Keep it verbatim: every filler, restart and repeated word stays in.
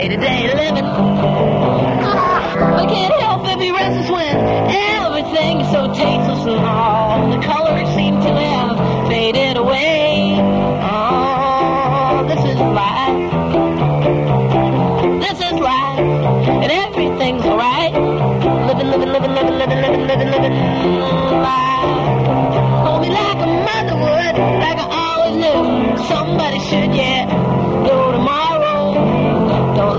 Day-to-day living. I can't help but be restless when everything is so tasteless and all the colors seem to have faded away. Oh, this is life. This is life. And everything's alright. Living, living, living, living, living, living, living, living life. Hold me like a mother would, like I always knew somebody should, yeah.